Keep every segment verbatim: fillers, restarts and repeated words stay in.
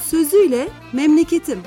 sözüyle memleketim.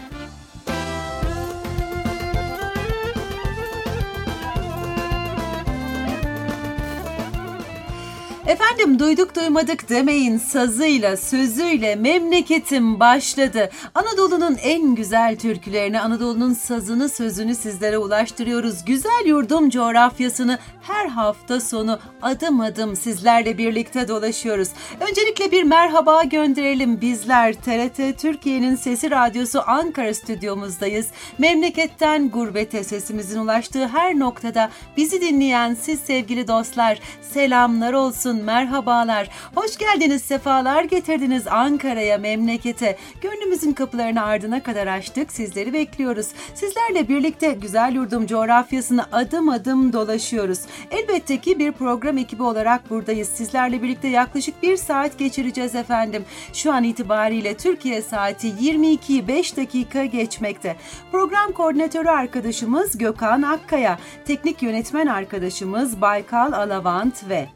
Efendim duyduk duymadık demeyin, sazıyla sözüyle memleketim başladı. Anadolu'nun en güzel türkülerini, Anadolu'nun sazını sözünü sizlere ulaştırıyoruz. Güzel yurdum coğrafyasını her hafta sonu adım adım sizlerle birlikte dolaşıyoruz. Öncelikle bir merhaba gönderelim. Bizler T R T Türkiye'nin Sesi Radyosu Ankara stüdyomuzdayız. Memleketten gurbete sesimizin ulaştığı her noktada bizi dinleyen siz sevgili dostlar, selamlar olsun. Merhabalar, hoş geldiniz, sefalar getirdiniz Ankara'ya, memlekete. Gönlümüzün kapılarını ardına kadar açtık, sizleri bekliyoruz. Sizlerle birlikte güzel yurdum coğrafyasını adım adım dolaşıyoruz. Elbette ki bir program ekibi olarak buradayız. Sizlerle birlikte yaklaşık bir saat geçireceğiz efendim. Şu an itibariyle Türkiye saati yirmi ikiyi beş dakika geçmekte. Program koordinatörü arkadaşımız Gökhan Akkaya, teknik yönetmen arkadaşımız Baykal Alavant ve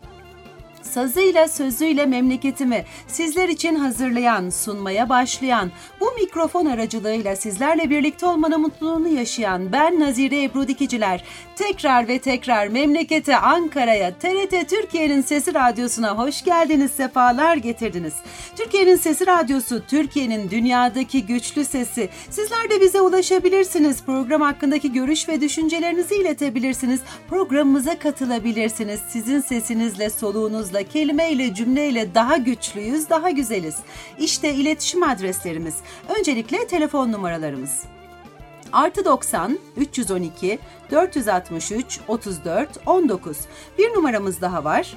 sazıyla sözüyle memleketimi sizler için hazırlayan, sunmaya başlayan, bu mikrofon aracılığıyla sizlerle birlikte olmanın mutluluğunu yaşayan ben Nazire Ebru Dikiciler. Tekrar ve tekrar memlekete, Ankara'ya, T R T Türkiye'nin Sesi Radyosu'na hoş geldiniz, sefalar getirdiniz. Türkiye'nin Sesi Radyosu, Türkiye'nin dünyadaki güçlü sesi. Sizler de bize ulaşabilirsiniz. Program hakkındaki görüş ve düşüncelerinizi iletebilirsiniz. Programımıza katılabilirsiniz. Sizin sesinizle, soluğunuzla, kelimeyle, cümleyle daha güçlüyüz, daha güzeliz. İşte iletişim adreslerimiz. Öncelikle telefon numaralarımız. Artı doksan, üç yüz on iki, dört yüz altmış üç, otuz dört, on dokuz. Bir numaramız daha var.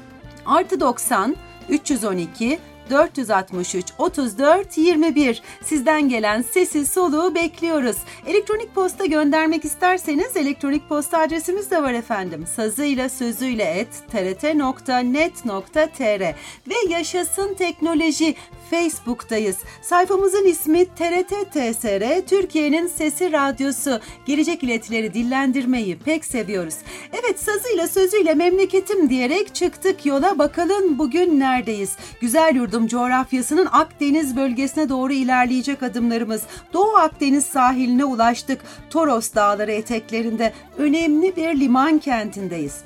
Artı doksan, üç yüz on iki, dört yüz altmış üç, otuz dört, yirmi bir. Sizden gelen sesi soluğu bekliyoruz. Elektronik posta göndermek isterseniz elektronik posta adresimiz de var efendim. Sazıyla sözüyle et t r t nokta net nokta t r ve Yaşasın Teknoloji Facebook'tayız. Sayfamızın ismi T R T T S R Türkiye'nin Sesi Radyosu. Gelecek iletileri dillendirmeyi pek seviyoruz. Evet, sazıyla sözüyle memleketim diyerek çıktık yola, bakalım bugün neredeyiz? Güzel yurdum coğrafyasının Akdeniz bölgesine doğru ilerleyecek adımlarımız. Doğu Akdeniz sahiline ulaştık. Toros Dağları eteklerinde önemli bir liman kentindeyiz.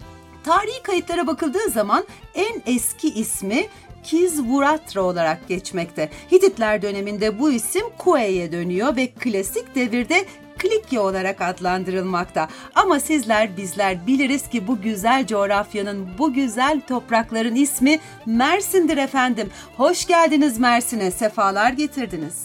Tarihi kayıtlara bakıldığı zaman en eski ismi Kizvuratra olarak geçmekte. Hititler döneminde bu isim Kue'ye dönüyor ve klasik devirde Klikya olarak adlandırılmakta. Ama sizler, bizler biliriz ki bu güzel coğrafyanın, bu güzel toprakların ismi Mersin'dir efendim. Hoş geldiniz Mersin'e, sefalar getirdiniz.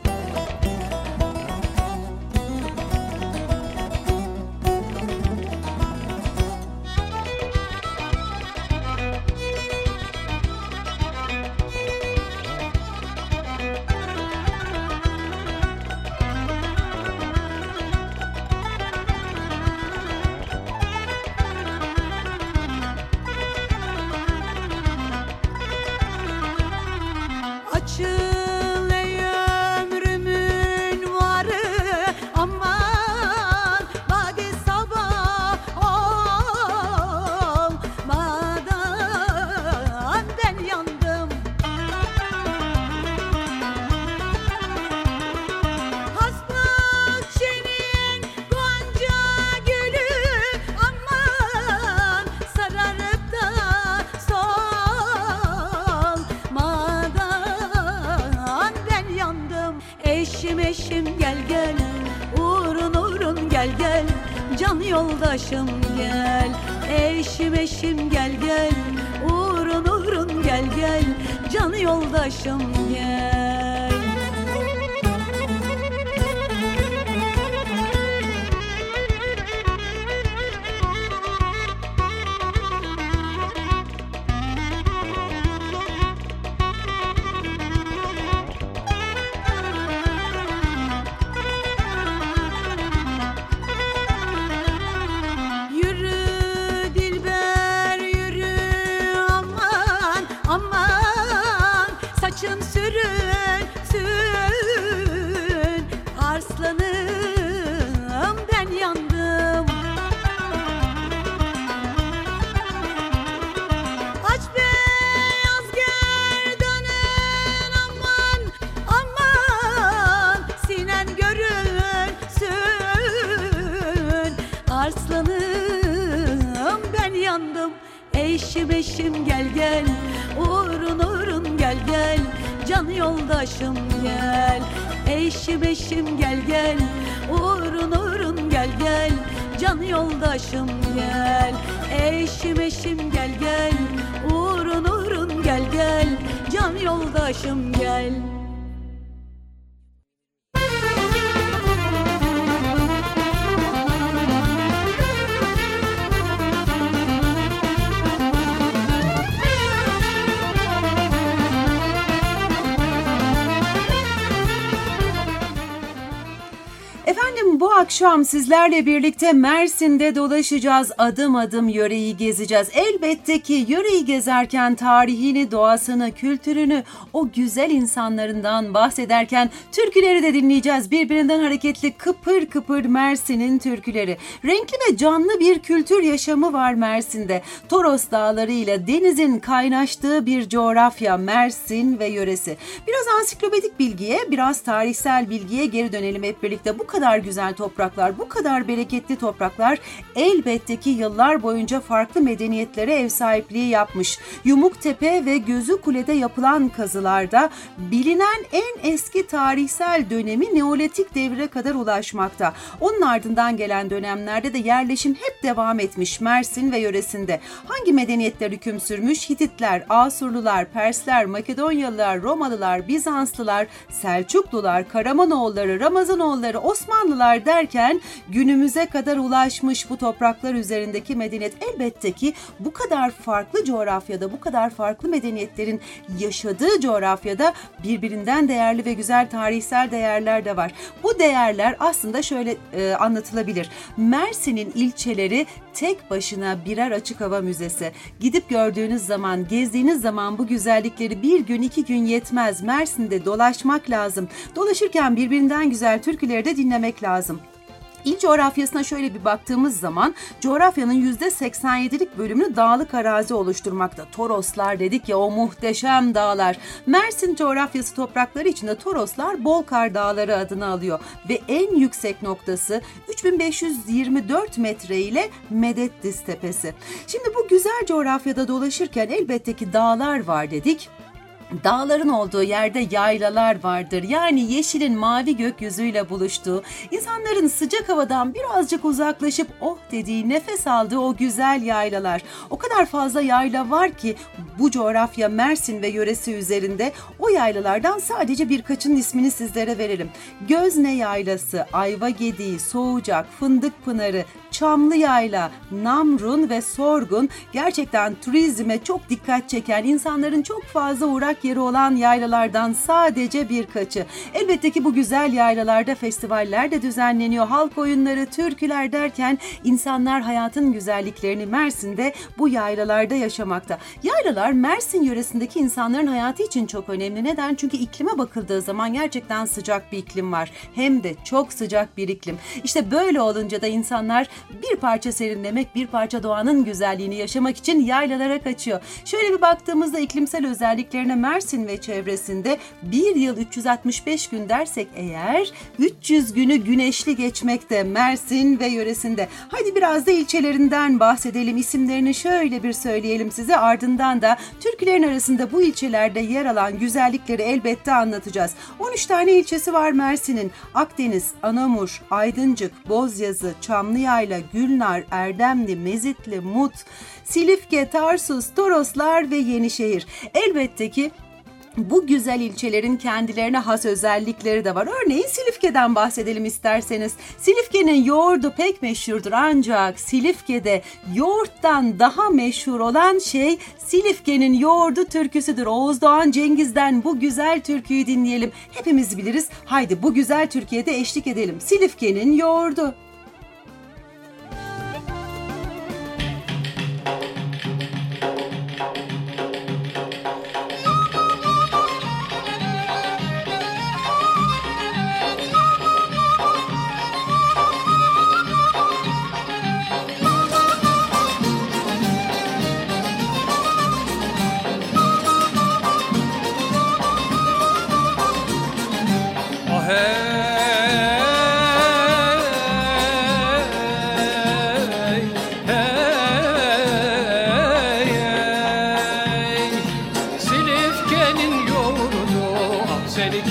Yoldaşım gel, eşim eşim gel gel, uğrun uğrun gel gel, can yoldaşım gel. Aman saçın sürü Eşim eşim gel gel, uğrun uğrun gel gel, can yoldaşım gel. Eşim eşim gel gel, uğrun uğrun gel gel, can yoldaşım gel. Eşim eşim gel gel, uğrun uğrun gel gel, can yoldaşım gel. Efendim bu akşam sizlerle birlikte Mersin'de dolaşacağız, adım adım yöreyi gezeceğiz. Elbette ki yöreyi gezerken tarihini, doğasını, kültürünü, o güzel insanlarından bahsederken türküleri de dinleyeceğiz. Birbirinden hareketli kıpır kıpır Mersin'in türküleri. Renkli ve canlı bir kültür yaşamı var Mersin'de. Toros Dağları ile denizin kaynaştığı bir coğrafya Mersin ve yöresi. Biraz ansiklopedik bilgiye, biraz tarihsel bilgiye geri dönelim hep birlikte. Bu kadar güzel topraklar, bu kadar bereketli topraklar elbette ki yıllar boyunca farklı medeniyetlere ev sahipliği yapmış. Yumuktepe ve Gözükule'de yapılan kazılarda bilinen en eski tarihsel dönemi Neolitik devre kadar ulaşmakta. Onun ardından gelen dönemlerde de yerleşim hep devam etmiş Mersin ve yöresinde. Hangi medeniyetler hüküm sürmüş? Hititler, Asurlular, Persler, Makedonyalılar, Romalılar, Bizanslılar, Selçuklular, Karamanoğulları, Ramazanoğulları, Osmanlılar derken günümüze kadar ulaşmış bu topraklar üzerindeki medeniyet. Elbette ki bu kadar farklı coğrafyada, bu kadar farklı medeniyetlerin yaşadığı coğrafyada birbirinden değerli ve güzel tarihsel değerler de var. Bu değerler aslında şöyle e, anlatılabilir. Mersin'in ilçeleri tek başına birer açık hava müzesi. Gidip gördüğünüz zaman, gezdiğiniz zaman bu güzellikleri bir gün, iki gün yetmez. Mersin'de dolaşmak lazım. Dolaşırken birbirinden güzel türküleri de dinlemek lazım. İl coğrafyasına şöyle bir baktığımız zaman coğrafyanın yüzde seksen yedilik bölümünü dağlık arazi oluşturmakta. Toroslar dedik ya, o muhteşem dağlar. Mersin coğrafyası toprakları içinde Toroslar Bolkar Dağları adını alıyor ve en yüksek noktası üç bin beş yüz yirmi dört metre ile Medetdiz Tepesi. Şimdi bu güzel coğrafyada dolaşırken elbette ki dağlar var dedik. Dağların olduğu yerde yaylalar vardır. Yani yeşilin mavi gökyüzüyle buluştuğu, insanların sıcak havadan birazcık uzaklaşıp oh dediği, nefes aldığı o güzel yaylalar. O kadar fazla yayla var ki bu coğrafya Mersin ve yöresi üzerinde. O yaylalardan sadece birkaçının ismini sizlere verelim. Gözne Yaylası, Ayvagediği, Soğucak, Fındıkpınarı, Çamlıyayla, Namrun ve Sorgun gerçekten turizme çok dikkat çeken, insanların çok fazla uğrak yeri olan yaylalardan sadece birkaçı. Elbette ki bu güzel yaylalarda festivaller de düzenleniyor. Halk oyunları, türküler derken insanlar hayatın güzelliklerini Mersin'de bu yaylalarda yaşamakta. Yaylalar Mersin yöresindeki insanların hayatı için çok önemli. Neden? Çünkü iklime bakıldığı zaman gerçekten sıcak bir iklim var. Hem de çok sıcak bir iklim. İşte böyle olunca da insanlar bir parça serinlemek, bir parça doğanın güzelliğini yaşamak için yaylalara kaçıyor. Şöyle bir baktığımızda iklimsel özelliklerine Mersin ve çevresinde bir yıl üç yüz altmış beş gün dersek eğer üç yüz günü güneşli geçmekte Mersin ve yöresinde. Hadi biraz da ilçelerinden bahsedelim. İsimlerini şöyle bir söyleyelim size. Ardından da türkülerin arasında bu ilçelerde yer alan güzellikleri elbette anlatacağız. on üç tane ilçesi var Mersin'in. Akdeniz, Anamur, Aydıncık, Bozyazı, Çamlıyayla, Gülnar, Erdemli, Mezitli, Mut, Silifke, Tarsus, Toroslar ve Yenişehir. Elbette ki bu güzel ilçelerin kendilerine has özellikleri de var. Örneğin Silifke'den bahsedelim isterseniz. Silifke'nin yoğurdu pek meşhurdur ancak Silifke'de yoğurttan daha meşhur olan şey Silifke'nin yoğurdu türküsüdür. Oğuz Doğan Cengiz'den bu güzel türküyü dinleyelim. Hepimiz biliriz. Haydi bu güzel türküye de eşlik edelim. Silifke'nin yoğurdu.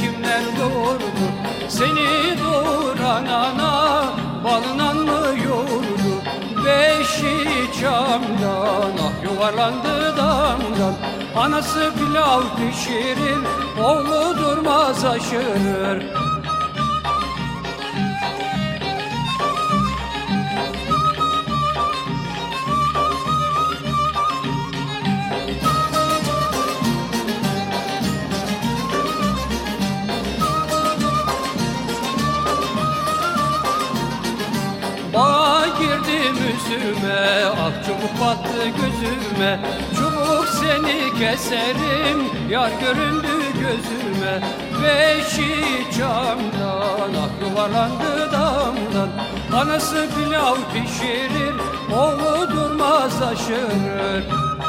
kimler doğurdu? Seni doğuran ana balından mı yoğurdu? Beşi camdan ah yuvarlandı damdan. Anası pilav pişirir, oğlu durmaz aşırır. Bağa girdim üzüme, ah çubuk battı gözüme. Çubuk seni keserim, yar göründü gözüme. Beşi camdan, ah yuvarlandı damdan. Anası pilav pişirir, oğlu durmaz aşırır.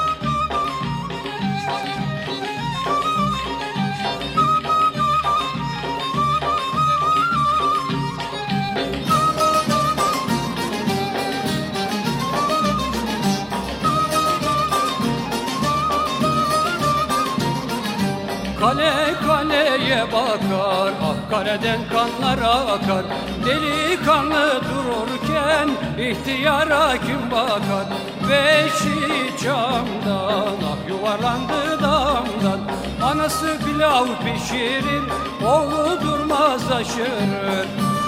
Kale kaleye bakar, ah kaleden kanlar akar. Delikanlı dururken ihtiyara kim bakar? Beşi camdan, ah yuvarlandı damdan. Anası pilav pişirir, oğlu durmaz aşırır.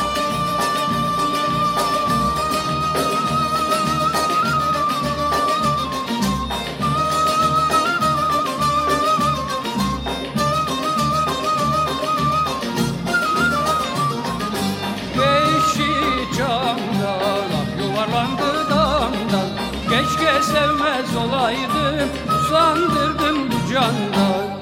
Yuvarlandı damdan. Keşke sevmez olaydım, usandırdım bu candan.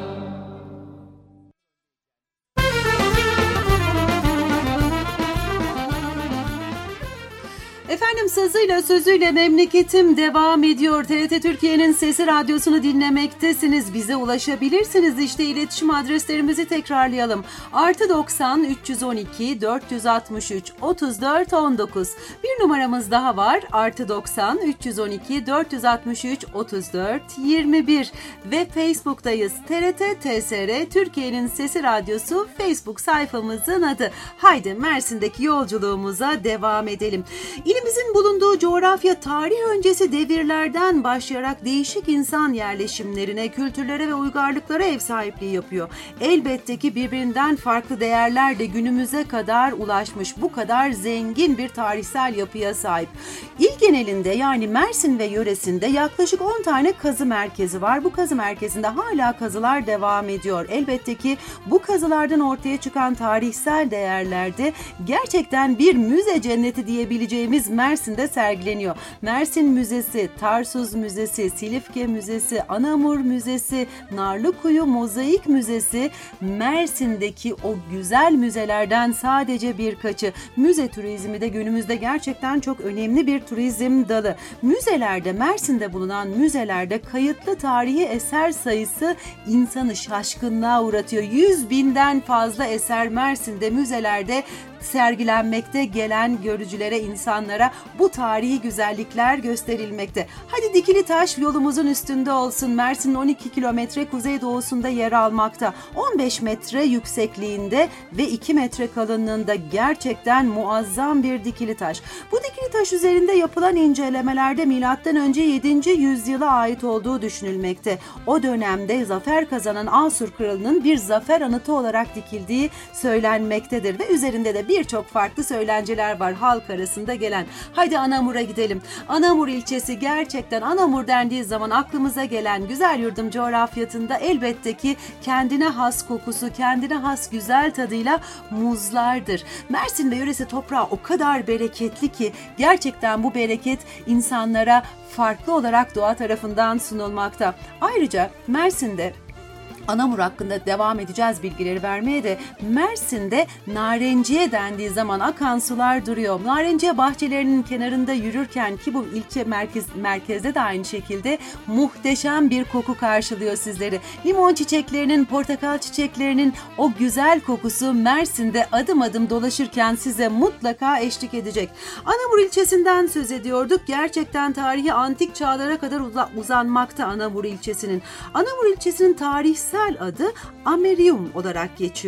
Efendim sazıyla sözüyle memleketim devam ediyor. T R T Türkiye'nin Sesi Radyosu'nu dinlemektesiniz. Bize ulaşabilirsiniz. İşte iletişim adreslerimizi tekrarlayalım. Artı doksan üç yüz on iki dört yüz altmış üç otuz dört on dokuz. Bir numaramız daha var. Artı doksan üç yüz on iki dört yüz altmış üç otuz dört yirmi bir. Ve Facebook'tayız. T R T T S R Türkiye'nin Sesi Radyosu Facebook sayfamızın adı. Haydi Mersin'deki yolculuğumuza devam edelim. İlimizin bulunduğu coğrafya tarih öncesi devirlerden başlayarak değişik insan yerleşimlerine, kültürlere ve uygarlıklara ev sahipliği yapıyor. Elbette ki birbirinden farklı değerler de günümüze kadar ulaşmış. Bu kadar zengin bir tarihsel yapıya sahip. İl genelinde yani Mersin ve yöresinde yaklaşık on tane kazı merkezi var. Bu kazı merkezinde hala kazılar devam ediyor. Elbette ki bu kazılardan ortaya çıkan tarihsel değerlerde gerçekten bir müze cenneti diyebileceğimiz Mersin'de sergileniyor. Mersin Müzesi, Tarsuz Müzesi, Silifke Müzesi, Anamur Müzesi, Narlıkuyu Mozaik Müzesi Mersin'deki o güzel müzelerden sadece birkaçı. Müze turizmi de günümüzde gerçekten çok önemli bir turizm dalı. Müzelerde, Mersin'de bulunan müzelerde kayıtlı tarihi eser sayısı insanı şaşkınlığa uğratıyor. yüz binden fazla eser Mersin'de müzelerde sergilenmekte, gelen görücülere, insanlara bu tarihi güzellikler gösterilmekte. Hadi Dikilitaş yolumuzun üstünde olsun. Mersin'in on iki kilometre kuzeydoğusunda yer almakta. on beş metre yüksekliğinde ve iki metre kalınlığında gerçekten muazzam bir Dikilitaş. Bu Dikilitaş üzerinde yapılan incelemelerde milattan önce yedinci yüzyıla ait olduğu düşünülmekte. O dönemde zafer kazanan Asur kralının bir zafer anıtı olarak dikildiği söylenmektedir ve üzerinde de birçok farklı söylenceler var halk arasında gelen. Hadi Anamur'a gidelim. Anamur ilçesi gerçekten Anamur dendiği zaman aklımıza gelen güzel yurdum coğrafyasında elbette ki kendine has kokusu, kendine has güzel tadıyla muzlardır. Mersin ve yöresi toprağı o kadar bereketli ki gerçekten bu bereket insanlara farklı olarak doğa tarafından sunulmakta. Ayrıca Mersin'de Anamur hakkında devam edeceğiz bilgileri vermeye de Mersin'de narenciye dendiği zaman akan sular duruyor. Narenciye bahçelerinin kenarında yürürken ki bu ilçe merkez, merkezde de aynı şekilde muhteşem bir koku karşılıyor sizleri. Limon çiçeklerinin, portakal çiçeklerinin o güzel kokusu Mersin'de adım adım dolaşırken size mutlaka eşlik edecek. Anamur ilçesinden söz ediyorduk. Gerçekten tarihi antik çağlara kadar uzanmakta Anamur ilçesinin. Anamur ilçesinin tarihsel adı Amerium olarak geçiyor.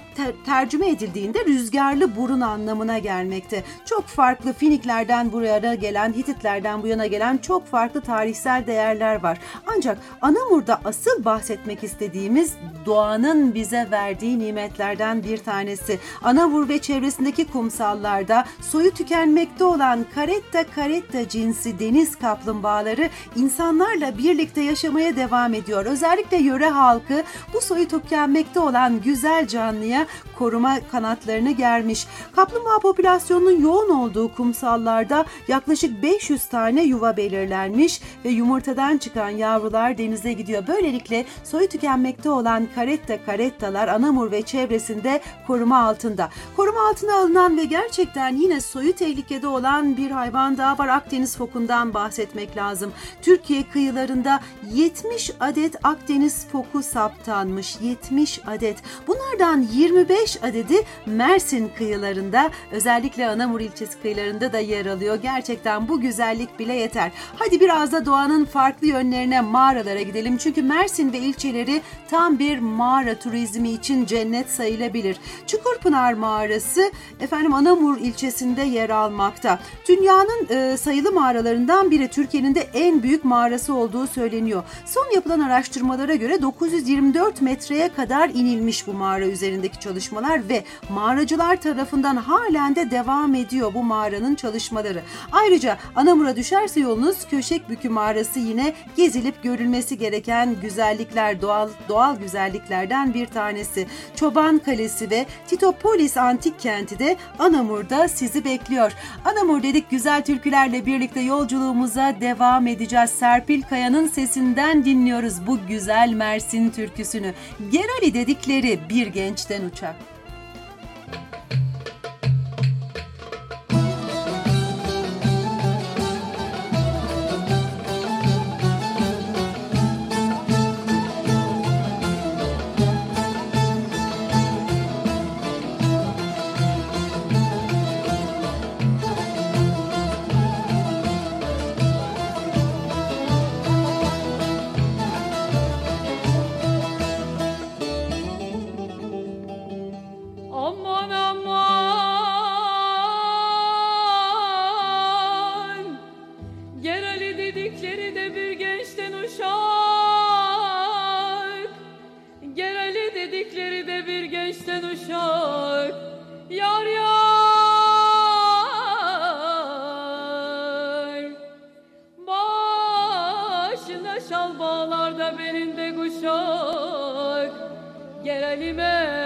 ter- tercüme edildiğinde rüzgarlı burun anlamına gelmekte. Çok farklı Finiklerden buraya gelen, Hititlerden bu yana gelen çok farklı tarihsel değerler var. Ancak Anamur'da asıl bahsetmek istediğimiz doğanın bize verdiği nimetlerden bir tanesi. Anamur ve çevresindeki kumsallarda soyu tükenmekte olan Caretta caretta cinsi deniz kaplumbağaları insanlarla birlikte yaşamaya devam ediyor. Özellikle yöre halkı bu soyu tükenmekte olan güzel canlıya koruma kanatlarını germiş. Kaplumbağa popülasyonunun yoğun olduğu kumsallarda yaklaşık beş yüz tane yuva belirlenmiş ve yumurtadan çıkan yavrular denize gidiyor. Böylelikle soyu tükenmekte olan Caretta carettalar Anamur ve çevresinde koruma altında. Koruma altına alınan ve gerçekten yine soyu tehlikede olan bir hayvan daha var. Akdeniz fokundan bahsetmek lazım. Türkiye kıyılarında yetmiş adet Akdeniz foku saptanmış. yetmiş adet. Bunlardan yirmi beş adedi Mersin kıyılarında, özellikle Anamur ilçesi kıyılarında da yer alıyor. Gerçekten bu güzellik bile yeter. Hadi biraz da doğanın farklı yönlerine, mağaralara gidelim. Çünkü Mersin ve ilçeleri tam bir mağara turizmi için cennet sayılabilir. Çukurpınar Mağarası efendim Anamur ilçesinde yer almakta. Dünyanın e, sayılı mağaralarından biri, Türkiye'nin de en büyük mağarası olduğu söyleniyor. Son yapılan araştırmalara göre dokuz yüz yirmi dört metreye kadar inilmiş bu mağara üzerindeki çalışmalar ve mağaracılar tarafından halen de devam ediyor bu mağaranın çalışmaları. Ayrıca Anamur'a düşerse yolunuz Köşekbükü Mağarası yine gezilip görülmesi gereken güzellikler, doğal doğal güzelliklerden bir tanesi. Çoban Kalesi ve Titopolis Antik Kenti de Anamur'da sizi bekliyor. Anamur dedik, güzel türkülerle birlikte yolculuğumuza devam edeceğiz. Serpil Kaya'nın sesinden dinliyoruz bu güzel Mersin türküsünü. Gerali dedikleri bir gençten uçak. Aman aman, Gerali dedikleri de bir gençten uşak, Gerali dedikleri de bir gençten uşak, yar yar, başına şal bağlarda belinde kuşak, Geralime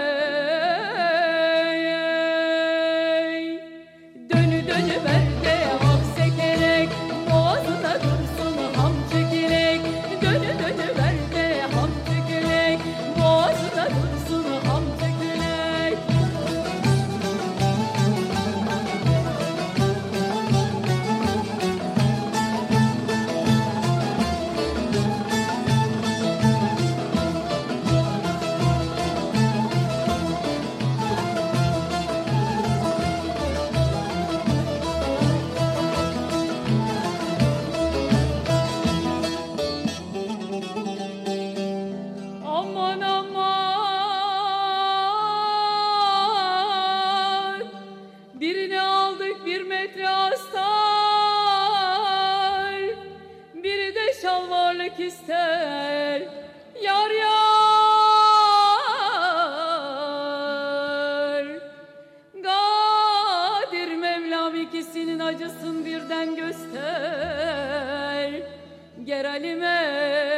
ister yar yar, Kadir Mevlam ikisinin acısın birden göster, Geralime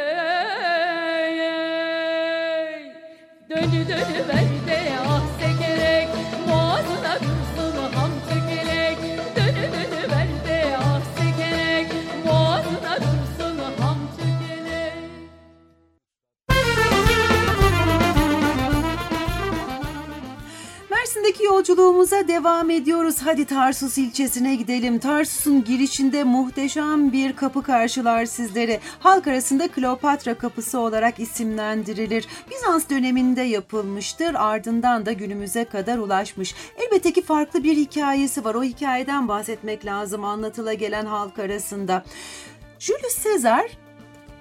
dönü dönü ver de ah sekerek, boğazına dursun ham çekerek, dönü dönü ver de ah sekerek, boğazına dursun ham çekerek. Mersin'deki yolculuğumuza devam ediyoruz. Hadi Tarsus ilçesine gidelim. Tarsus'un girişinde muhteşem bir kapı karşılar sizleri. Halk arasında Kleopatra Kapısı olarak isimlendirilir. Bizans döneminde yapılmıştır. Ardından da günümüze kadar ulaşmış. Elbette ki farklı bir hikayesi var. O hikayeden bahsetmek lazım anlatıla gelen halk arasında. Julius Caesar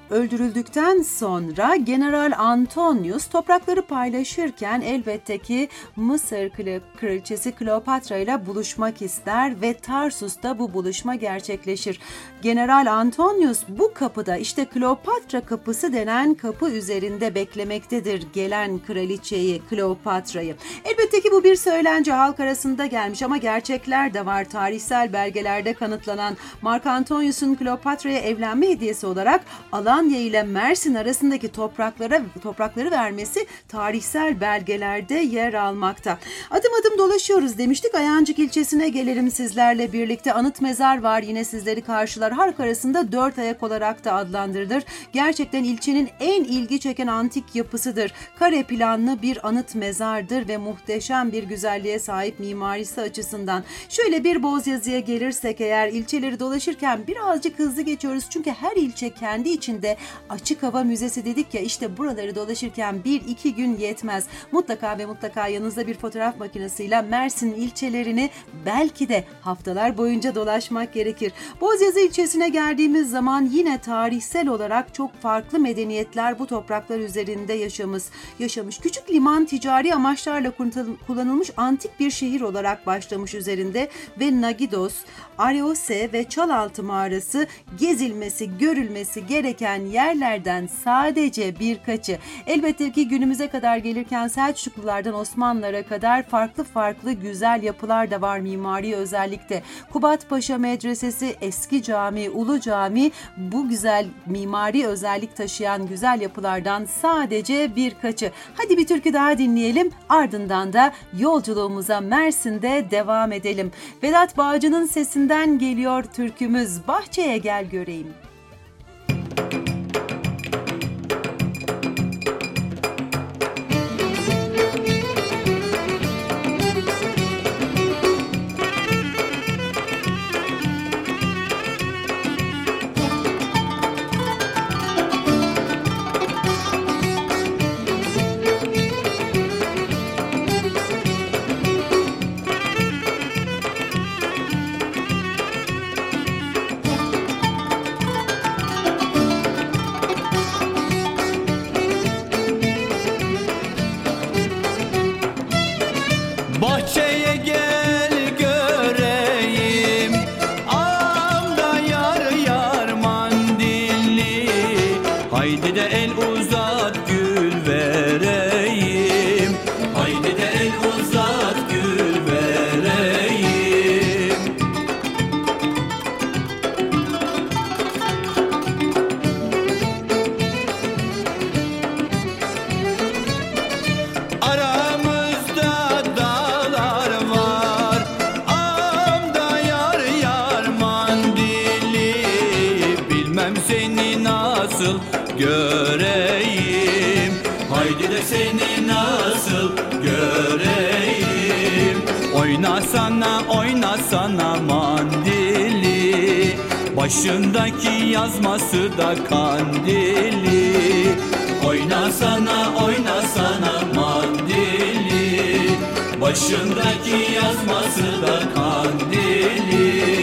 öldürüldükten sonra General Antonius toprakları paylaşırken elbette ki Mısır kraliçesi Kleopatra ile buluşmak ister ve Tarsus'ta bu buluşma gerçekleşir. General Antonius bu kapıda, işte Kleopatra kapısı denen kapı üzerinde beklemektedir gelen kraliçeyi, Kleopatra'yı. Elbette ki bu bir söylence, halk arasında gelmiş ama gerçekler de var. Tarihsel belgelerde kanıtlanan Mark Antonius'un Kleopatra'ya evlenme hediyesi olarak Alanya ile Mersin arasındaki topraklara toprakları vermesi tarihsel belgelerde yer almakta. Adım adım dolaşıyoruz demiştik. Ayancık ilçesine gelelim sizlerle birlikte. Anıt mezar var, yine sizleri karşılar. Halk arasında dört ayak olarak da adlandırılır. Gerçekten ilçenin en ilgi çeken antik yapısıdır. Kare planlı bir anıt mezardır ve muhteşem bir güzelliğe sahip mimarisi açısından. Şöyle bir Bozyazı'ya gelirsek eğer, ilçeleri dolaşırken birazcık hızlı geçiyoruz. Çünkü her ilçe kendi içinde açık hava müzesi dedik ya, işte buraları dolaşırken bir iki gün yetmez. Mutlaka ve mutlaka yanınızda bir fotoğraf makinesiyle Mersin ilçelerini belki de haftalar boyunca dolaşmak gerekir. Bozyazı ilçesine geldiğimiz zaman yine tarihsel olarak çok farklı medeniyetler bu topraklar üzerinde yaşamış. yaşamış. Küçük liman ticari amaçlarla kullanılmış antik bir şehir olarak başlamış üzerinde ve Nagidos, Areose ve Çalaltı mağarası gezilmesi, görülmesi gereken yerlerden sadece birkaçı. Elbette ki günümüze kadar gelirken Selçuklulardan Osmanlılara kadar farklı farklı güzel yapılar da var mimari özellikle. Kubatpaşa Medresesi, Eski Cami, Ulu Cami bu güzel mimari özellik taşıyan güzel yapılardan sadece birkaçı. Hadi bir türkü daha dinleyelim, ardından da yolculuğumuza Mersin'de devam edelim. Vedat Bağcı'nın sesinden geliyor türkümüz, Bahçeye Gel Göreyim. Bahçeye gel göreyim, ağamda yar yar mandilli. Haydi de el uzat gül vereyim, haydi de el uzat gül vereyim. Aramızda seni nasıl göreyim, haydi de seni nasıl göreyim. Oynasana oynasana mandili, başındaki yazması da kandili. Oynasana oynasana mandili, başındaki yazması da kandili.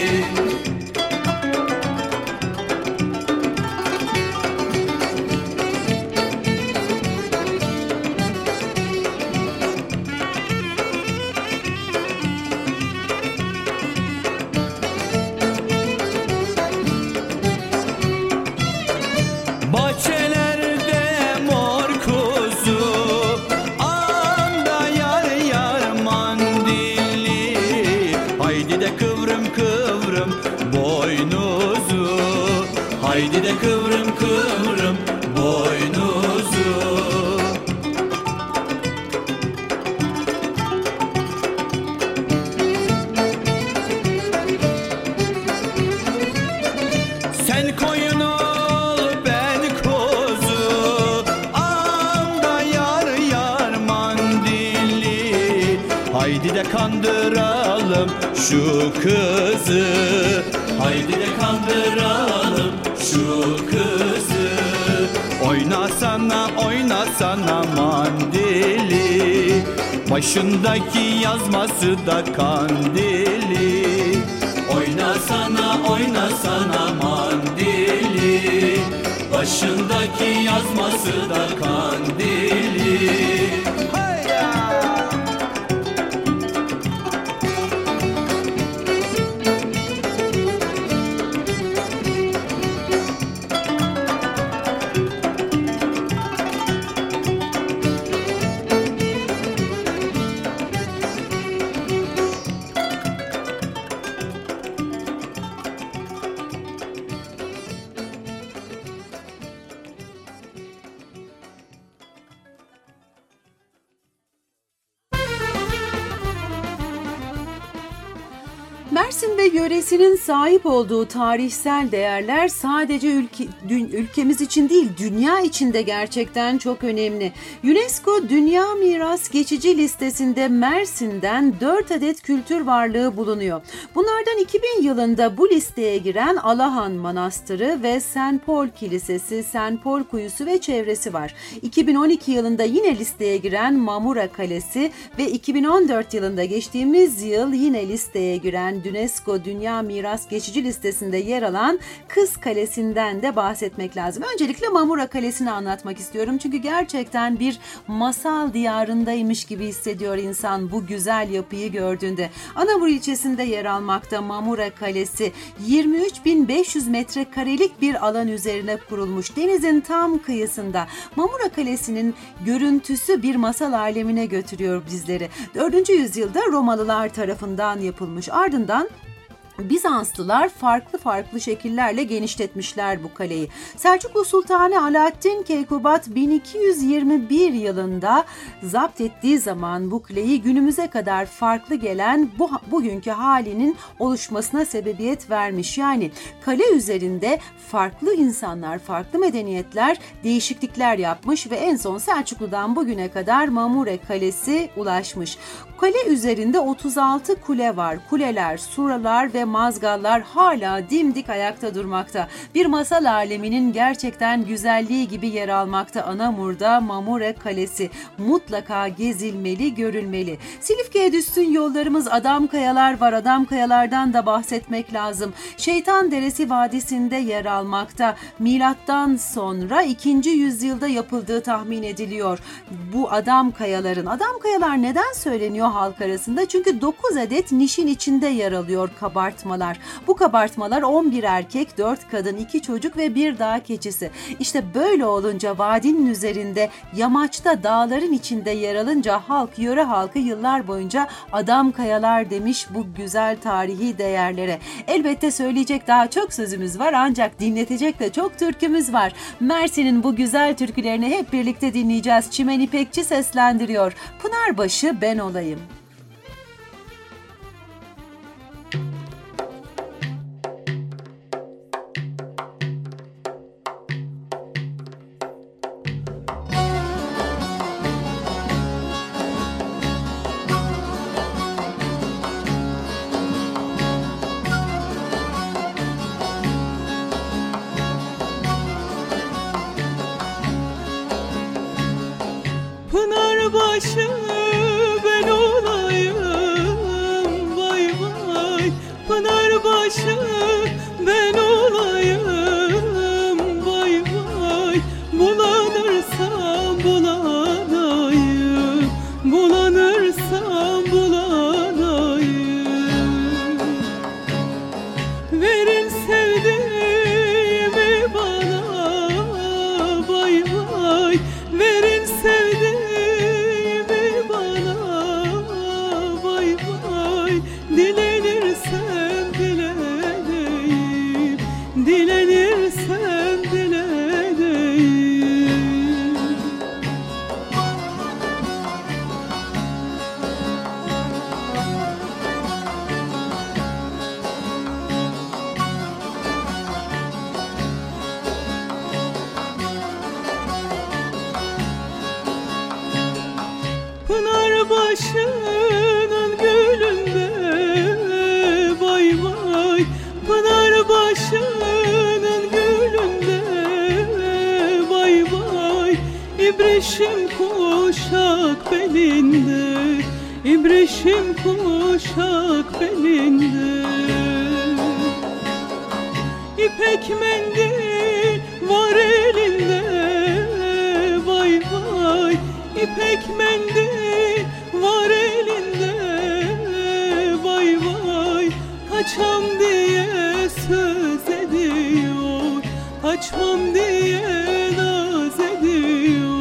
Bahçelerde mor kuzu, ağamda yar yar mandilli. Haydi de kıvrım kıvrım boynuzu, haydi de kıvrım kıvrım boynuzu. Sen koyun ol ben kuzu, ağamda yar yar mandilli. Haydi de kandıralım şu kızı, haydi de kandıralım şu kızı. Oynasana oynasana mandili, başındaki yazması da kandili. Oynasana oynasana mandili, Başındaki yazması da Kandilli. Mersin ve yöresinin sahip olduğu tarihsel değerler sadece ülke, dün, ülkemiz için değil, dünya için de gerçekten çok önemli. UNESCO Dünya Miras Geçici Listesi'nde Mersin'den dört adet kültür varlığı bulunuyor. Bunlardan iki bin yılında bu listeye giren Alahan Manastırı ve Saint Paul Kilisesi, Saint Paul Kuyusu ve çevresi var. iki bin on iki yılında yine listeye giren Mamura Kalesi ve iki bin on dört yılında geçtiğimiz yıl yine listeye giren UNESCO Dünya Miras Geçici Listesi'nde yer alan Kız Kalesi'nden de bahsetmek lazım. Öncelikle Mamura Kalesi'ni anlatmak istiyorum. Çünkü gerçekten bir masal diyarındaymış gibi hissediyor insan bu güzel yapıyı gördüğünde. Anamur ilçesinde yer almakta Mamura Kalesi yirmi üç bin beş yüz metrekarelik bir alan üzerine kurulmuş. Denizin tam kıyısında. Mamura Kalesi'nin görüntüsü bir masal alemine götürüyor bizleri. dördüncü yüzyılda Romalılar tarafından yapılmış. Ardından Bizanslılar farklı farklı şekillerle genişletmişler bu kaleyi. Selçuklu Sultanı Alaaddin Keykubat bin iki yüz yirmi bir yılında zapt ettiği zaman bu kaleyi günümüze kadar farklı gelen bu bugünkü halinin oluşmasına sebebiyet vermiş. Yani kale üzerinde farklı insanlar, farklı medeniyetler değişiklikler yapmış ve en son Selçuklu'dan bugüne kadar Mamure Kalesi ulaşmış. Kale üzerinde otuz altı kule var. Kuleler, suralar ve mazgallar hala dimdik ayakta durmakta. Bir masal aleminin gerçekten güzelliği gibi yer almakta Anamur'da Mamure Kalesi. Mutlaka gezilmeli, görülmeli. Silifke'ye düşsün yollarımız, Adamkayalar var. Adamkayalardan da bahsetmek lazım. Şeytan Deresi Vadisi'nde yer almakta. Milattan sonra ikinci yüzyılda yapıldığı tahmin ediliyor. Bu Adamkayaların. Adamkayalar neden söyleniyor halk arasında? Çünkü dokuz adet nişin içinde yer alıyor kabartmalar. Bu kabartmalar on bir erkek, dört kadın, iki çocuk ve bir dağ keçisi. İşte böyle olunca vadinin üzerinde, yamaçta, dağların içinde yer alınca halk, yöre halkı yıllar boyunca Adamkayalar demiş bu güzel tarihi değerlere. Elbette söyleyecek daha çok sözümüz var ancak dinletecek de çok türkümüz var. Mersin'in bu güzel türkülerini hep birlikte dinleyeceğiz. Çimen İpekçi seslendiriyor. Pınarbaşı ben olayım. Pınarbaşı ben olayım, vay vay. Pınarbaşı ben olayım, vay vay. Bulanırsam bulanayım, bulanırsam bulanayım. Verin sevdiğimi bana, vay vay. Verin sevdiğimi dilenirsem dileneyim, dilenirsem dileneyim. Pınarbaşı'nın gülünde vay vay. Pınarbaşı'nın gülünde vay vay. İbrişim kuşak belinde, İbrişim kuşak belinde. İpek mendil var elinde, vay vay. İpek mendil var elinde, vay vay. Kaçam diye söz ediyor, kaçmam diye naz ediyor.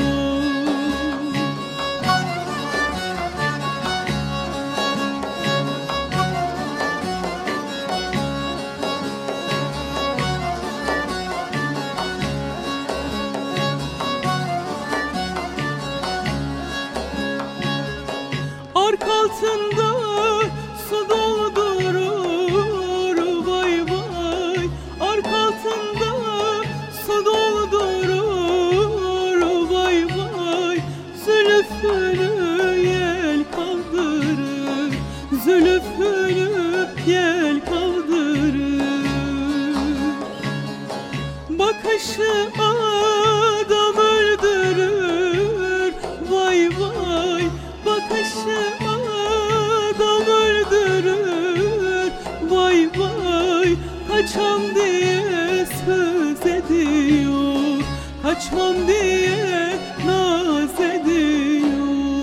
Ark altında su doldurur, vay vay. Ark altında su doldurur, vay vay. Zülüfünü yel kaldırır, zülüfünü yel kaldırır. Bakışı adam öldürür, vay vay. Bakışı adam öldürür, vay vay. Kaçam diye söz ediyor, kaçmam diye naz ediyor.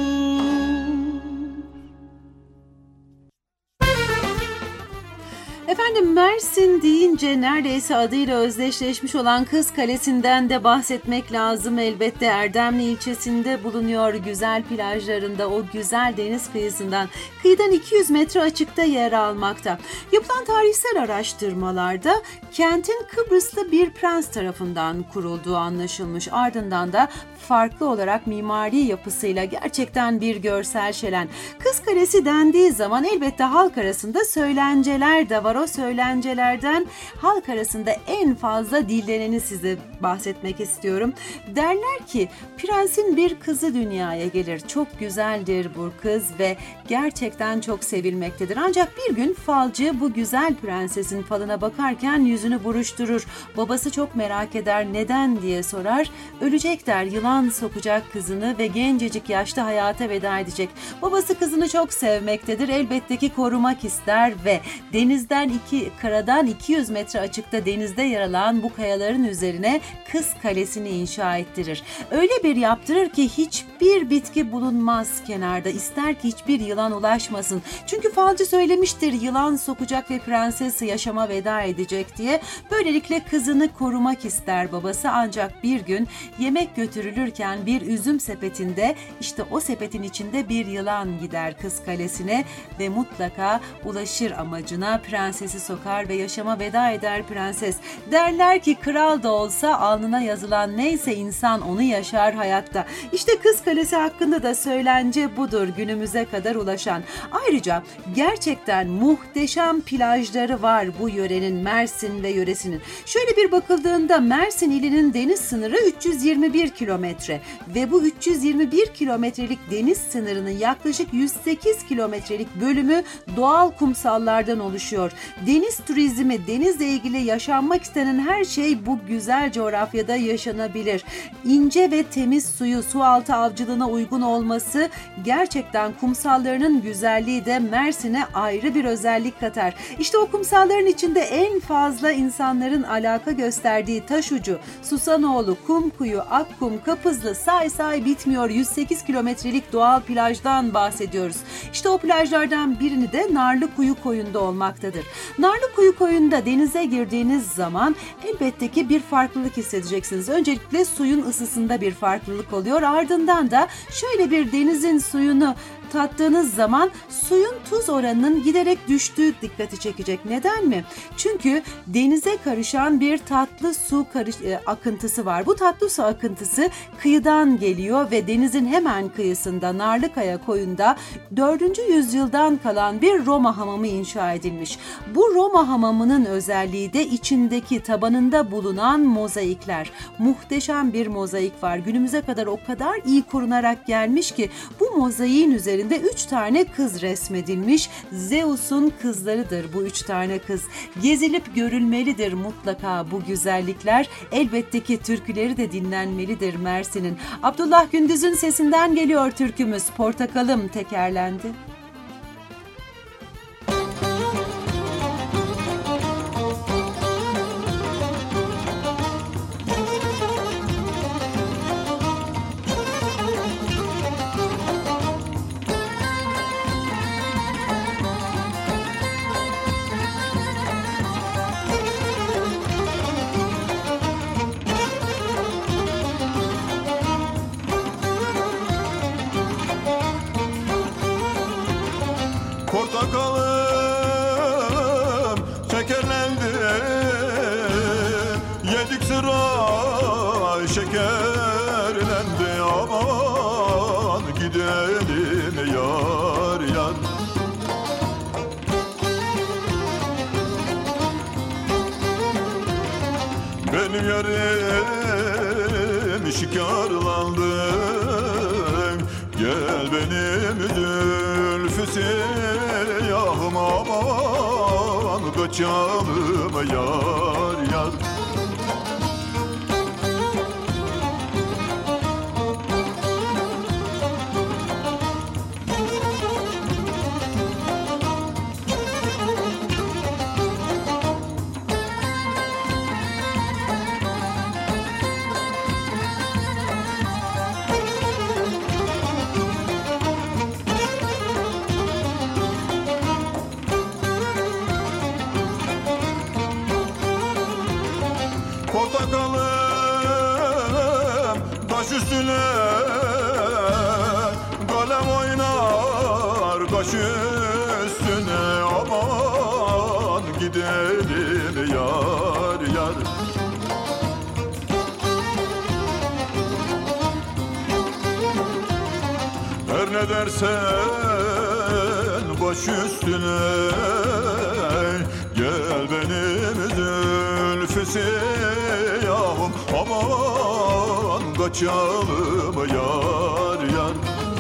Efendim, Mersin deyince neredeyse adıyla özdeşleşmiş olan Kız Kalesi'nden de bahsetmek lazım. Elbette Erdemli ilçesinde bulunuyor, güzel plajlarında, o güzel deniz kıyısından kıyıdan iki yüz metre açıkta yer almakta. Yapılan tarihsel araştırmalarda kentin Kıbrıs'ta bir prens tarafından kurulduğu anlaşılmış. Ardından da farklı olarak mimari yapısıyla gerçekten bir görsel şölen. Kız Kalesi dendiği zaman elbette halk arasında söylenceler de var. O söylencelerden halk arasında en fazla dilleneni size bahsetmek istiyorum. Derler ki prensin bir kızı dünyaya gelir. Çok güzeldir bu kız ve gerçekten çok sevilmektedir. Ancak bir gün falcı bu güzel prensesin falına bakarken yüzünü buruşturur. Babası çok merak eder, neden diye sorar. Ölecek der, yılan sokacak kızını ve gencecik yaşta hayata veda edecek. Babası kızını çok sevmektedir. Elbette ki korumak ister ve denizden iki, karadan iki yüz metre açıkta denizde yer alan bu kayaların üzerine Kız Kalesi'ni inşa ettirir. Öyle bir yaptırır ki hiçbir bitki bulunmaz kenarda. İster ki hiçbir yılan ulaşmasın. Çünkü falcı söylemiştir, yılan sokacak ve prenses yaşama veda edecek diye. Böylelikle kızını korumak ister babası. Ancak bir gün yemek götürülürken bir üzüm sepetinde, işte o sepetin içinde bir yılan gider Kız Kalesi'ne ve mutlaka ulaşır amacına. Prensesi sokar ve yaşama veda eder prenses. Derler ki kral da olsa alnına yazılan neyse insan onu yaşar hayatta. İşte Kız Kalesi hakkında da söylence budur günümüze kadar ulaşan. Ayrıca gerçekten muhteşem plajları var bu yörenin, Mersin ve yöresinin. Şöyle bir bakıldığında Mersin ilinin deniz sınırı üç yüz yirmi bir kilometre ve bu üç yüz yirmi bir kilometrelik deniz sınırının yaklaşık yüz sekiz kilometrelik bölümü doğal kumsallardan oluşuyor. Deniz turizmi, denizle ilgili yaşanmak istenen her şey bu güzel coğrafyada yaşanabilir. İnce ve temiz suyu, su altı avcılığına uygun olması, gerçekten kumsallarının güzelliği de Mersin'e ayrı bir özellik katar. İşte o kumsalların içinde en fazla insanların alaka gösterdiği Taşucu, Susanoğlu, Kumkuyu, Akkum, Kapızlı, say say bitmiyor yüz sekiz kilometrelik doğal plajdan bahsediyoruz. İşte o plajlardan birini de Narlıkuyu Koyu'nda olmaktadır. Narlıkuyu Koyu'nda denize girdiğiniz zaman elbette ki bir farklılık hissedeceksiniz. Öncelikle suyun ısısında bir farklılık oluyor. Ardından da şöyle bir denizin suyunu tattığınız zaman suyun tuz oranının giderek düştüğü dikkati çekecek. Neden mi? Çünkü denize karışan bir tatlı su karış- e, akıntısı var. Bu tatlı su akıntısı kıyıdan geliyor ve denizin hemen kıyısında Narlıkaya Koyu'nda dördüncü yüzyıldan kalan bir Roma hamamı inşa edilmiş. Bu Roma hamamının özelliği de içindeki, tabanında bulunan mozaikler. Muhteşem bir mozaik var. Günümüze kadar o kadar iyi korunarak gelmiş ki bu mozaiğin üzerinde üç tane kız resmedilmiş. Zeus'un kızlarıdır bu üç tane kız. Gezilip görülmelidir mutlaka bu güzellikler. Elbette ki türküleri de dinlenmelidir Mersin'in. Abdullah Gündüz'ün sesinden geliyor türkümüz. Portakalım tekerlendi. Portakalım şekerlendi, yedik sıra şekerlendi. Aman gidelim yar yar. Benim yarim şikarlandı, gel benim zülfü siyahım. Aman kaçalım yar yar. Portakalım taş üstüne kalem oynar kaş üstüne. Aman gidelim yar yar. Her ne dersen baş üstüne, gel benim zülfü siyahım. Aman kaçalım yar yar.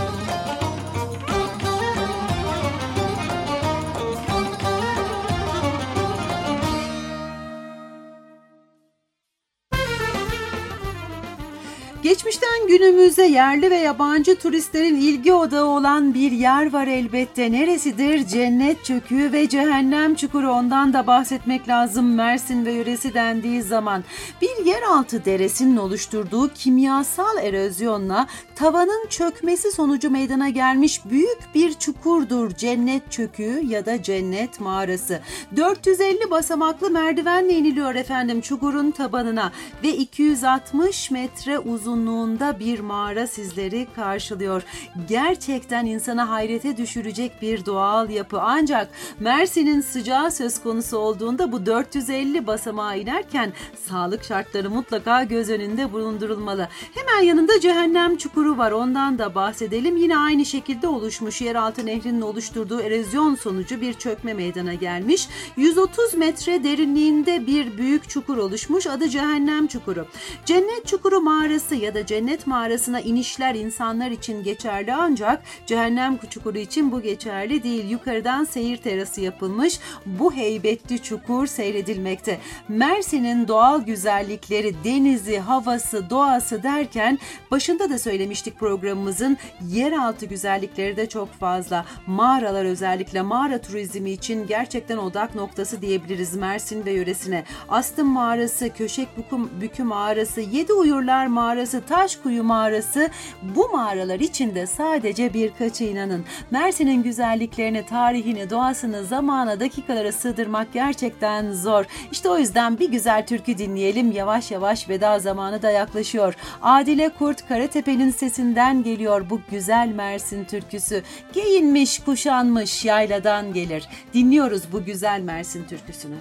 Geçmişten günümüze yerli ve yabancı turistlerin ilgi odağı olan bir yer var elbette. Neresidir? Cennet Çöküğü ve Cehennem Çukuru. Ondan da bahsetmek lazım Mersin ve yöresi dendiği zaman. Bir yeraltı deresinin oluşturduğu kimyasal erozyonla tavanın çökmesi sonucu meydana gelmiş büyük bir çukurdur Cennet Çöküğü ya da Cennet Mağarası. dört yüz elli basamaklı merdivenle iniliyor efendim çukurun tabanına ve iki yüz altmış metre uzun uzunluğunda bir mağara sizleri karşılıyor. Gerçekten insana hayrete düşürecek bir doğal yapı. Ancak Mersin'in sıcağı söz konusu olduğunda bu dört yüz elli basamağa inerken sağlık şartları mutlaka göz önünde bulundurulmalı. Hemen yanında Cehennem Çukuru var. Ondan da bahsedelim. Yine aynı şekilde oluşmuş. Yeraltı nehrinin oluşturduğu erozyon sonucu bir çökme meydana gelmiş. yüz otuz metre derinliğinde bir büyük çukur oluşmuş. Adı Cehennem Çukuru. Cennet Çukuru mağarası ya da Cennet Mağarası'na inişler insanlar için geçerli ancak Cehennem Çukuru için bu geçerli değil. Yukarıdan seyir terası yapılmış. Bu heybetli çukur seyredilmekte. Mersin'in doğal güzellikleri, denizi, havası, doğası derken başında da söylemiştik programımızın yeraltı güzellikleri de çok fazla. Mağaralar özellikle mağara turizmi için gerçekten odak noktası diyebiliriz Mersin ve yöresine. Astım Mağarası, Köşek Bükü Mağarası, Yedi Uyurlar Mağarası, Taşkuyu Mağarası, bu mağaralar içinde sadece birkaçı inanın. Mersin'in güzelliklerini, tarihini, doğasını zamana, dakikalara sığdırmak gerçekten zor. İşte o yüzden bir güzel türkü dinleyelim. Yavaş yavaş veda zamanı da yaklaşıyor. Adile Kurt Karatepe'nin sesinden geliyor bu güzel Mersin türküsü. Giyinmiş, kuşanmış yayladan gelir. Dinliyoruz bu güzel Mersin türküsünü.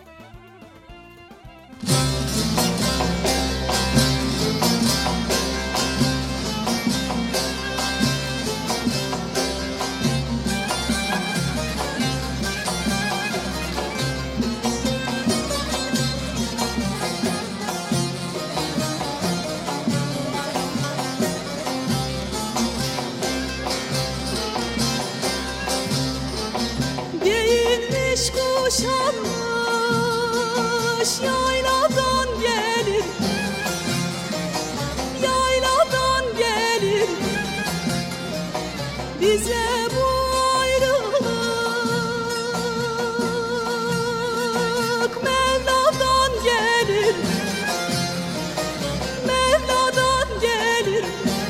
Kuşanmış yayladan gelir, yayladan gelir bize bu ayrılık. Mevla'dan gelir, Mevla'dan gelir.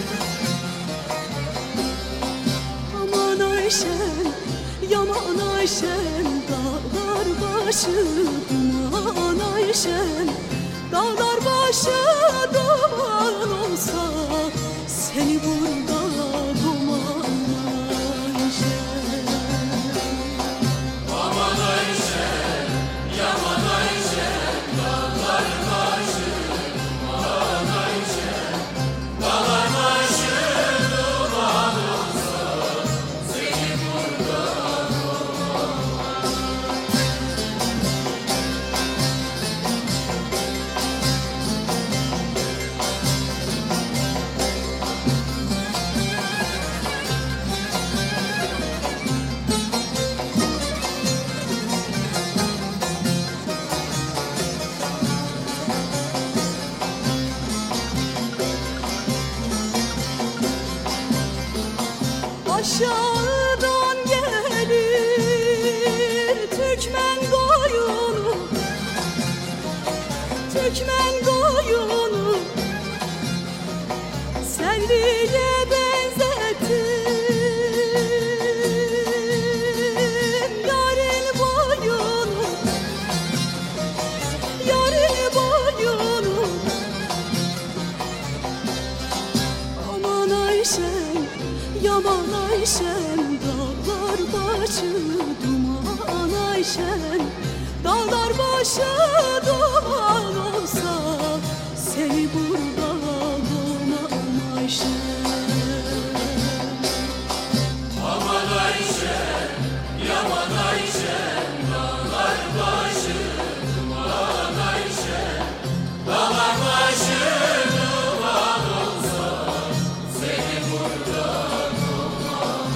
Aman Ayşen, yaman Ayşen, dağlar başı duman Ayşen, dağlar başı duman olsa seni burada duman Ayşen. Türkmen koyunu Selviye benzettim Yarın boyunu Yarın boyunu Aman Ayşem Yaman Ayşem Dağlar başı duman Ayşem Dağlar başı duman olsa Seni burada bulmam Ayşem Aman Ayşem, yaman Ayşem, dağlar başı duman Ayşem, dağlar başı duman olsa seni burada bulmam.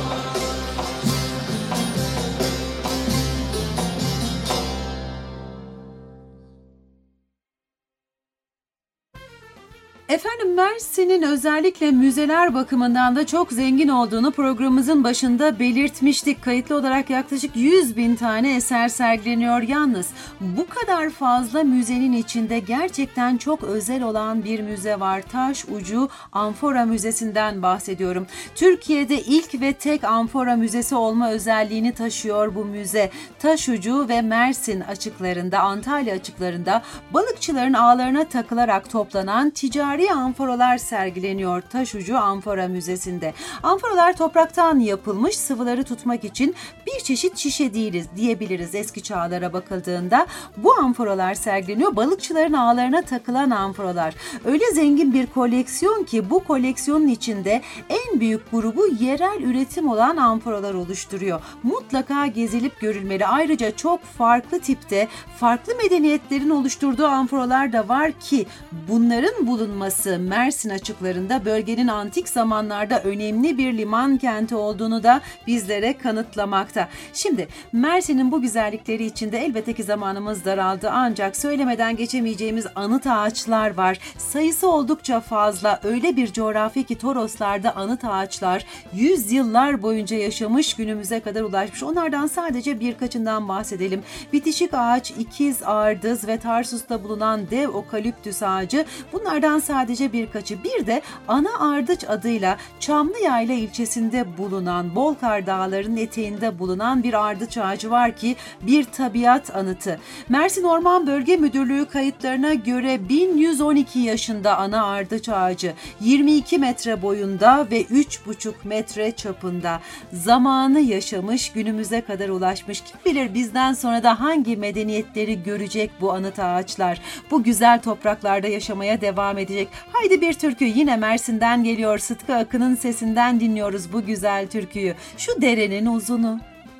Efendim, Mersin'in özellikle müzeler bakımından da çok zengin olduğunu programımızın başında belirtmiştik. Kayıtlı olarak yaklaşık yüz bin tane eser sergileniyor. Yalnız bu kadar fazla müzenin içinde gerçekten çok özel olan bir müze var. Taşucu Amfora Müzesi'nden bahsediyorum. Türkiye'de ilk ve tek amfora müzesi olma özelliğini taşıyor bu müze. Taşucu ve Mersin açıklarında, Antalya açıklarında balıkçıların ağlarına takılarak toplanan ticari amforalar sergileniyor Taşucu Amfora Müzesi'nde. Amforalar topraktan yapılmış, sıvıları tutmak için bir çeşit şişe değiliz diyebiliriz eski çağlara bakıldığında. Bu amforalar sergileniyor. Balıkçıların ağlarına takılan amforalar. Öyle zengin bir koleksiyon ki bu koleksiyonun içinde en büyük grubu yerel üretim olan amforalar oluşturuyor. Mutlaka gezilip görülmeli. Ayrıca çok farklı tipte, farklı medeniyetlerin oluşturduğu amforalar da var ki bunların bulunması Mersin açıklarında bölgenin antik zamanlarda önemli bir liman kenti olduğunu da bizlere kanıtlamakta. Şimdi Mersin'in bu güzellikleri içinde elbette ki zamanımız daraldı, ancak söylemeden geçemeyeceğimiz anıt ağaçlar var. Sayısı oldukça fazla. Öyle bir coğrafya ki Toroslarda anıt ağaçlar yüzyıllar boyunca yaşamış, günümüze kadar ulaşmış. Onlardan sadece birkaçından bahsedelim. Bitişik ağaç, ikiz ardız ve Tarsus'ta bulunan dev okaliptüs ağacı bunlardan sadece birkaçı. Bir de Ana Ardıç adıyla Çamlıyayla ilçesinde bulunan, Bolkar Dağları'nın eteğinde bulunan bir ardıç ağacı var ki bir tabiat anıtı. Mersin Orman Bölge Müdürlüğü kayıtlarına göre bin yüz on iki yaşında ana ardıç ağacı, yirmi iki metre boyunda ve üç buçuk metre çapında. Zamanı yaşamış, günümüze kadar ulaşmış. Kim bilir bizden sonra da hangi medeniyetleri görecek bu anıt ağaçlar. Bu güzel topraklarda yaşamaya devam edecek. Haydi bir türkü yine Mersin'den geliyor. Sıtkı Akın'ın sesinden dinliyoruz bu güzel türküyü. Şu derenin uzunu.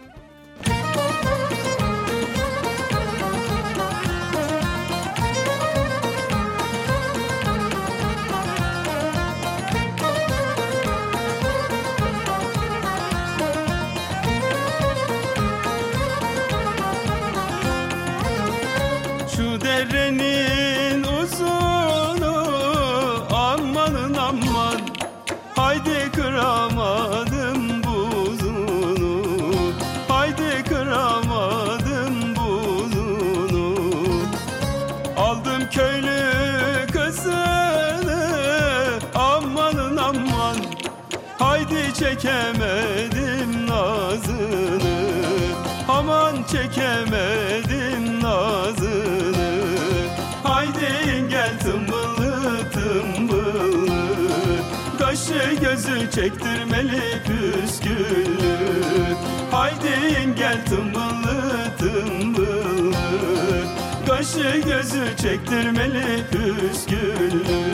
Şu derenin uzunu amanın aman, haydi kıramadım buzunu, haydi kıramadım buzunu. Aldım köylü kızını amanın aman, haydi çekemedim nazını, aman çekemedim nazını. Haydi gel tımbıllı tımbıllı, kaşı gözü çektirmeli püsküllü. Haydi gel tımbıllı tımbıllı, kaşı gözü çektirmeli püsküllü.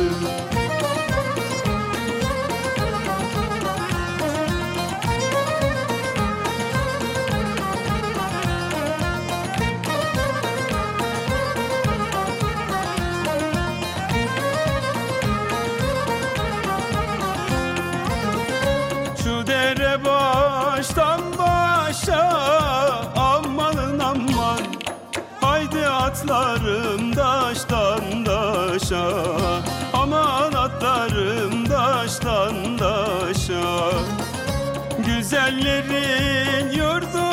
Baştan başa amanın aman, haydi atlarım daştan daşa, aman atlarım daştan daşa. Güzellerin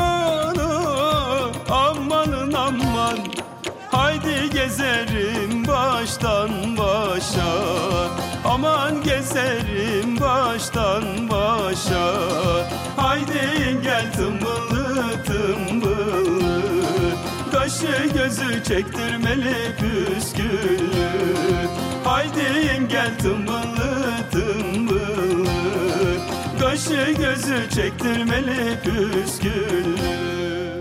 yurdunu amanın aman, haydi gezerim baştan başa. Aman gezerim baştan başa. Haydi gel tımbıllı tımbıllı, kaşı gözü çektirmeli püsküllü. Haydi gel tımbıllı tımbıllı, kaşı gözü çektirmeli püsküllü.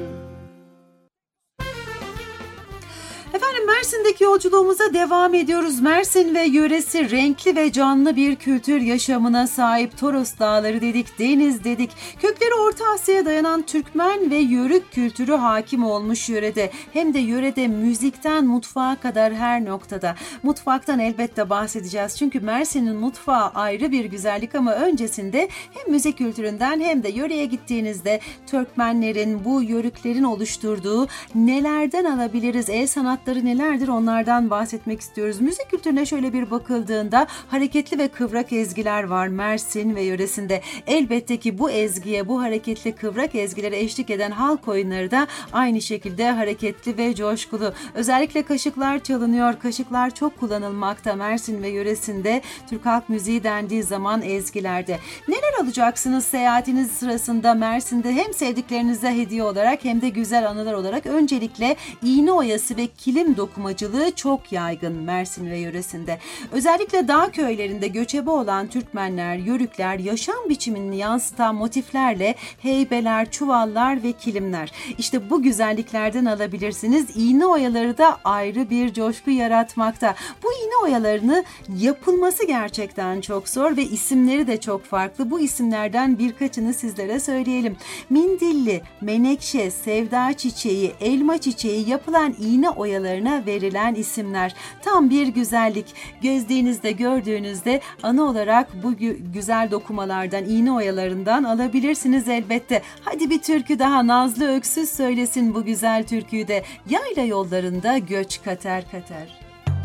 Efendim Mersin'deki yolculuğumuza devam ediyoruz. Mersin ve yöresi renkli ve canlı bir kültür yaşamına sahip. Toros Dağları dedik, deniz dedik. Kökleri Orta Asya'ya dayanan Türkmen ve Yörük kültürü hakim olmuş yörede. Hem de yörede müzikten mutfağa kadar her noktada. Mutfaktan elbette bahsedeceğiz. Çünkü Mersin'in mutfağı ayrı bir güzellik ama öncesinde hem müzik kültüründen hem de yöreye gittiğinizde Türkmenlerin, bu yörüklerin oluşturduğu nelerden alabiliriz, el sanatları nelerdir onlardan bahsetmek istiyoruz. Müzik kültürüne şöyle bir bakıldığında hareketli ve kıvrak ezgiler var Mersin ve yöresinde. Elbette ki bu ezgiye, bu hareketli kıvrak ezgilere eşlik eden halk oyunları da aynı şekilde hareketli ve coşkulu. Özellikle kaşıklar çalınıyor. Kaşıklar çok kullanılmakta Mersin ve yöresinde. Türk halk müziği dendiği zaman ezgilerde. Neler alacaksınız seyahatiniz sırasında Mersin'de hem sevdiklerinize hediye olarak hem de güzel anılar olarak? Öncelikle iğne oyası ve kilim dokumacılığı çok yaygın Mersin ve yöresinde. Özellikle dağ köylerinde göçebe olan Türkmenler, Yörükler yaşam biçimini yansıtan motiflerle heybeler, çuvallar ve kilimler. İşte bu güzelliklerden alabilirsiniz. İğne oyaları da ayrı bir coşku yaratmakta. Bu iğne oyalarını yapılması gerçekten çok zor ve isimleri de çok farklı. Bu isimlerden birkaçını sizlere söyleyelim. Mindilli, menekşe, sevda çiçeği, elma çiçeği yapılan iğne oyalarına verilen isimler. Tam bir güzellik. Gözlüğünüzde gördüğünüzde anı olarak bu gü- güzel dokumalardan, iğne oyalarından alabilirsiniz elbette. Hadi bir türkü daha, Nazlı Öksüz söylesin bu güzel türküyü de. Yayla yollarında göç kater kater.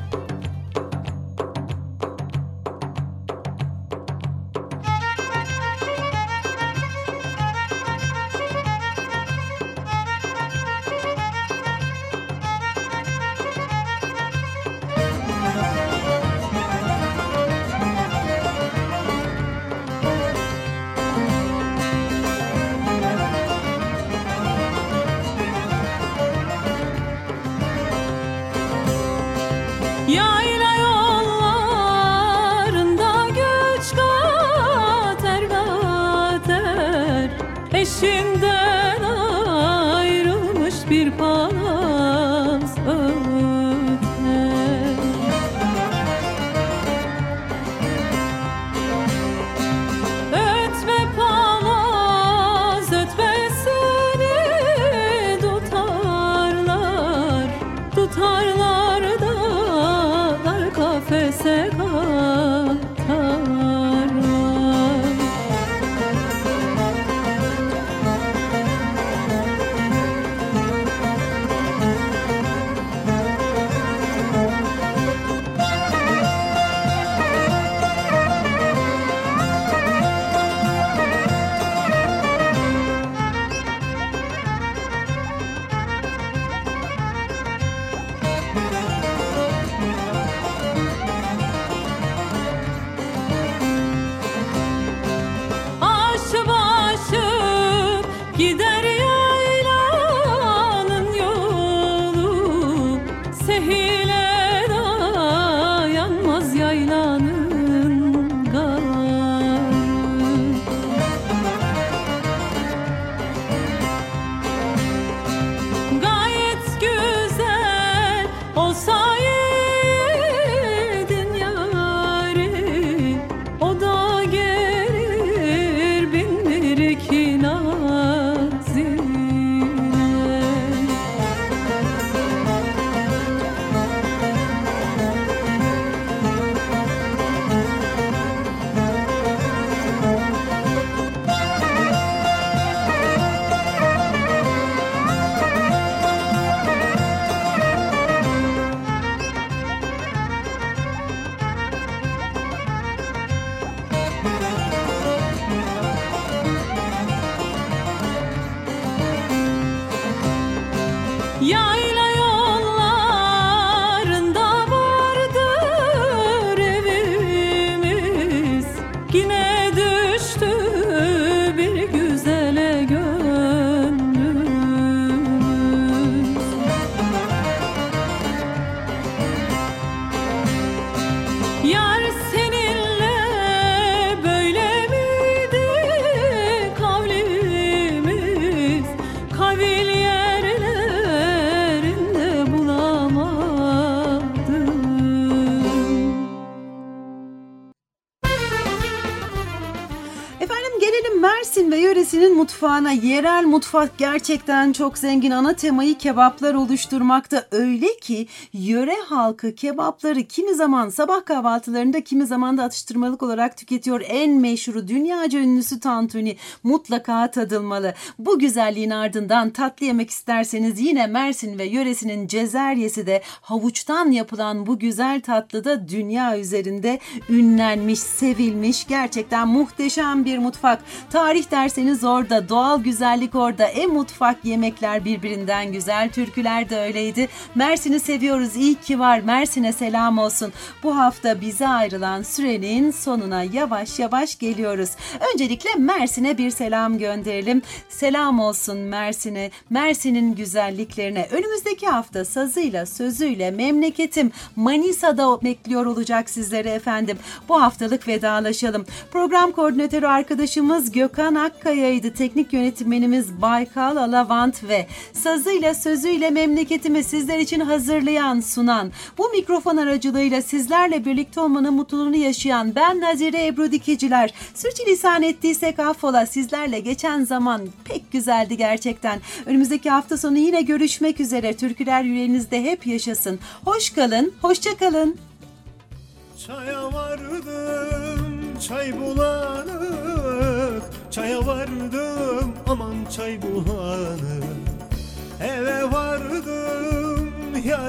Yayla yollarında göç kater kater, eşinden ayrılmış bir palaz öter. Ötme palaz ötme, seni tutarlar, tutarlar da kafese katarlar. Gider yaylanın yolu, sehile dayanmaz yaylanın garı. Gayet güzel olsaydın yâri, o da gelir bindir iki nazile. Yayla yollarında vardı kavil yerlerinde bulamadım. Efendim gelelim Mersin ve yöresinin mutfağına. Yerel mutfak gerçekten çok zengin. Ana temayı kebaplar oluşturmakta. Öyle ki yöre halkı kebapları kimi zaman sabah kahvaltılarında, kimi zaman da atıştırmalık olarak tüketiyor. En meşhuru, dünyaca ünlüsü tantuni mutlaka tadılmalı. Bu güzelliğin ardından tatlı yemek isterseniz yine Mersin ve yöresinin cezeryesi de havuçtan yapılan bu güzel tatlı da dünya üzerinde ünlenmiş, sevilmiş. Gerçekten muhteşem bir mutfak. Tarih derseniz orada, doğal güzellik orada. E mutfak, yemekler birbirinden güzel, türküler de öyleydi. Mersin'i seviyoruz, iyi ki var. Mersin'e selam olsun. Bu hafta bize ayrılan sürenin sonuna yavaş yavaş geliyoruz. Öncelikle Mersin'e bir selam gönderelim. Selam olsun Mersin'e, Mersin'in güzelliklerine. Önümüzdeki hafta sazıyla, sözüyle memleketim Manisa'da bekliyor olacak sizleri efendim. Bu haftalık vedalaşalım. Program koordinatörü arkadaşımız Gökhan Akkaya'ydı. Teknik yönetmenimiz Baykal Alavant ve sazıyla sözüyle memleketimi sizler için hazırlayan, sunan, bu mikrofon aracılığıyla sizlerle birlikte olmanın mutluluğunu yaşayan ben Nazire Ebru Dikiciler. Sürçülisan ettiysek affola, sizlerle geçen zaman pek güzeldi gerçekten. Önümüzdeki hafta sonu yine görüşmek üzere. Türküler yüreğinizde hep yaşasın. Hoş kalın, hoşça kalın. Çaya vardım, çay bulanık, çaya vardım, aman çay bulanık. Eve vardım, yar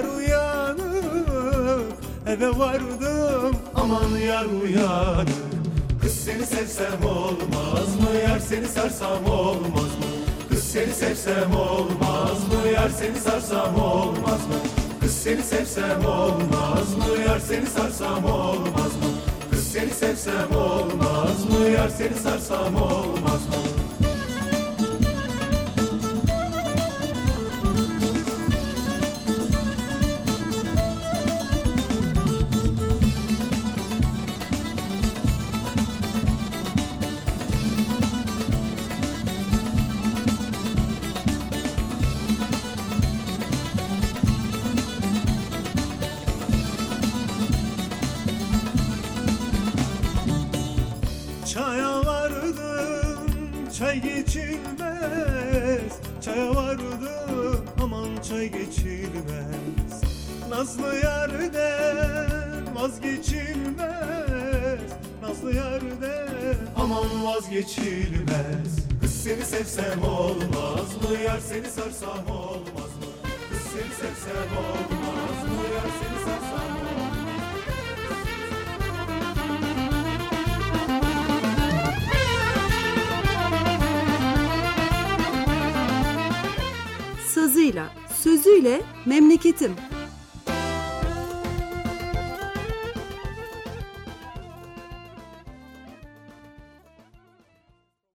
uyanık, eve vardım, aman yar uyanık. Kız seni sevsem olmaz mı, yar seni sarsam olmaz mı? Kız seni sevsem olmaz mı, yar seni sarsam olmaz mı? Kız seni sevsem olmaz mı, yar seni sarsam olmaz mı? Kız seni sevsem olmaz mı, yar seni sarsam olmaz mı? Çaya vardım, çay geçilmez. Çaya vardım, aman çay geçilmez. Nazlı yarden vazgeçilmez. Nazlı yarden aman vazgeçilmez. Kız seni sevsem olmaz mı, yar seni sarsam olmaz mı? Kız seni sevsem olmaz mı, yar seni sarsam olmaz mı? Sazıyla, sözüyle memleketim.